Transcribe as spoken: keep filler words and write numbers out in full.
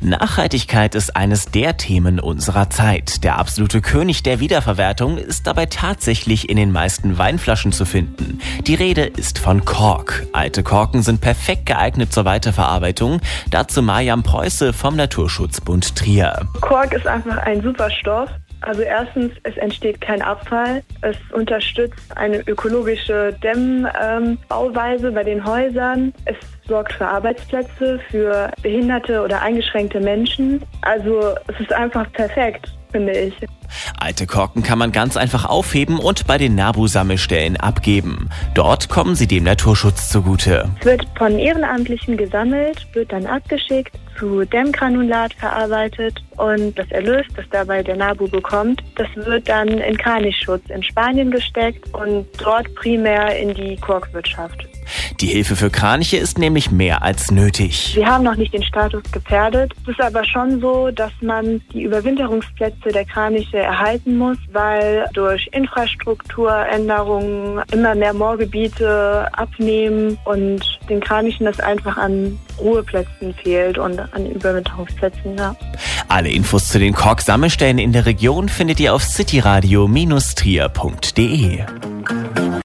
Nachhaltigkeit ist eines der Themen unserer Zeit. Der absolute König der Wiederverwertung ist dabei tatsächlich in den meisten Weinflaschen zu finden. Die Rede ist von Kork. Alte Korken sind perfekt geeignet zur Weiterverarbeitung. Dazu Mariam Preuße vom Naturschutzbund Trier. Kork ist einfach ein super Stoff. Also erstens, es entsteht kein Abfall. Es unterstützt eine ökologische Dämmbauweise bei den Häusern. Es sorgt für Arbeitsplätze für behinderte oder eingeschränkte Menschen. Also es ist einfach perfekt, finde ich. Alte Korken kann man ganz einfach aufheben und bei den NABU-Sammelstellen abgeben. Dort kommen sie dem Naturschutz zugute. Es wird von Ehrenamtlichen gesammelt, wird dann abgeschickt, zu Dämmgranulat verarbeitet und das Erlös, das dabei der NABU bekommt, das wird dann in Kranichschutz in Spanien gesteckt und dort primär in die Korkwirtschaft. Die Hilfe für Kraniche ist nämlich mehr als nötig. Sie haben noch nicht den Status gefährdet. Es ist aber schon so, dass man die Überwinterungsplätze der Kraniche erhalten muss, weil durch Infrastrukturänderungen immer mehr Moorgebiete abnehmen und den Kranichen das einfach an Ruheplätzen fehlt und an Überwinterungsplätzen. Ja. Alle Infos zu den Kork-Sammelstellen in der Region findet ihr auf cityradio Bindestrich trier punkt de.